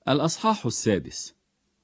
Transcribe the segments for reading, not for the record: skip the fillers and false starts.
الأصحاح 6.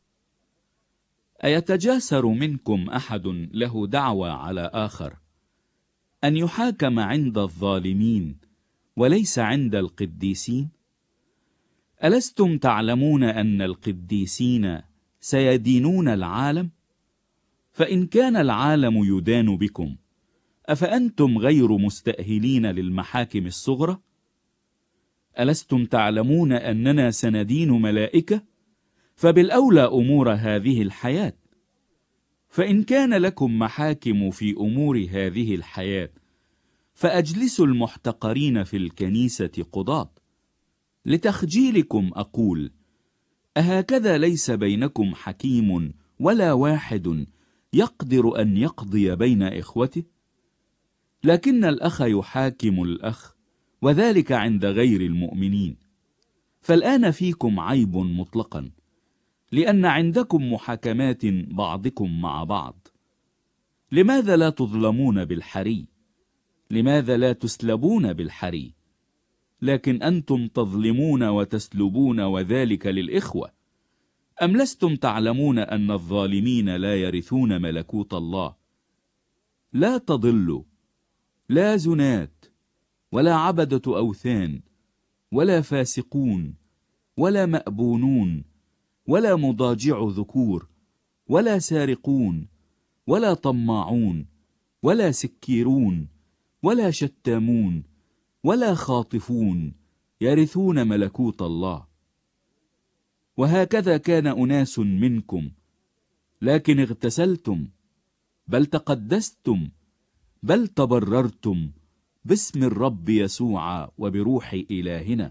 أيتجاسر منكم أحد له دعوى على آخر أن يحاكم عند الظالمين وليس عند القديسين؟ ألستم تعلمون أن القديسين سيدينون العالم؟ فإن كان العالم يدان بكم، أفأنتم غير مستأهلين للمحاكم الصغرى؟ ألستم تعلمون أننا سندين ملائكة؟ فبالأولى أمور هذه الحياة. فإن كان لكم محاكم في أمور هذه الحياة، فأجلسوا المحتقرين في الكنيسة قضاة. لتخجيلكم أقول: أهكذا ليس بينكم حكيم ولا واحد يقدر أن يقضي بين إخوته؟ لكن الأخ يحاكم الأخ، وذلك عند غير المؤمنين. فالآن فيكم عيب مطلقا، لأن عندكم محاكمات بعضكم مع بعض. لماذا لا تظلمون بالحري؟ لماذا لا تسلبون بالحري؟ لكن أنتم تظلمون وتسلبون، وذلك للإخوة. أم لستم تعلمون أن الظالمين لا يرثون ملكوت الله؟ لا تضلوا، لا زنات، ولا عبدة أوثان، ولا فاسقون، ولا مأبونون، ولا مضاجع ذكور، ولا سارقون، ولا طماعون، ولا سكيرون، ولا شتامون، ولا خاطفون يرثون ملكوت الله. وهكذا كان أناس منكم، لكن اغتسلتم، بل تقدستم، بل تبررتم باسم الرب يسوع وبروح إلهنا.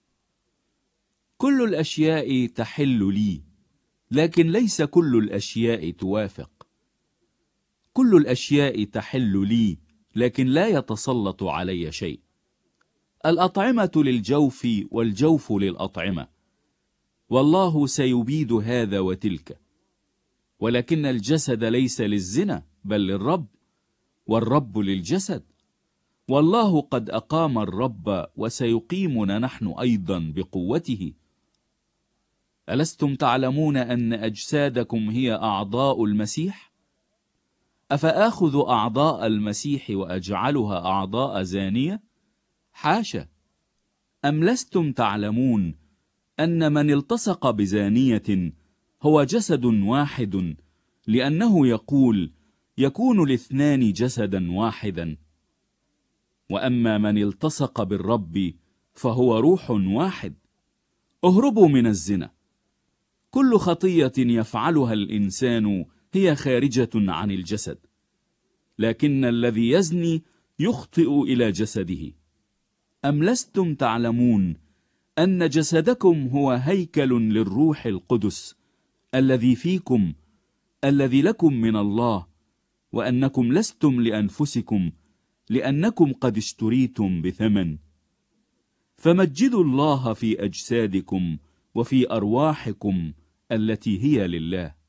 كل الأشياء تحل لي، لكن ليس كل الأشياء توافق. كل الأشياء تحل لي، لكن لا يتسلط علي شيء. الأطعمة للجوف والجوف للأطعمة، والله سيبيد هذا وتلك. ولكن الجسد ليس للزنا بل للرب، والرب للجسد. والله قد أقام الرب وسيقيمنا نحن أيضا بقوته. ألستم تعلمون أن أجسادكم هي أعضاء المسيح؟ أفآخذ أعضاء المسيح وأجعلها أعضاء زانية؟ حاشا! أم لستم تعلمون أن من التصق بزانية هو جسد واحد، لأنه يقول: يكون الاثنان جسدا واحدا. وأما من التصق بالرب فهو روح واحد. اهربوا من الزنا. كل خطية يفعلها الإنسان هي خارجة عن الجسد، لكن الذي يزني يخطئ إلى جسده. أم لستم تعلمون أن جسدكم هو هيكل للروح القدس الذي فيكم، الذي لكم من الله، وأنكم لستم لأنفسكم، لأنكم قد اشتريتم بثمن؟ فمجدوا الله في أجسادكم وفي أرواحكم التي هي لله.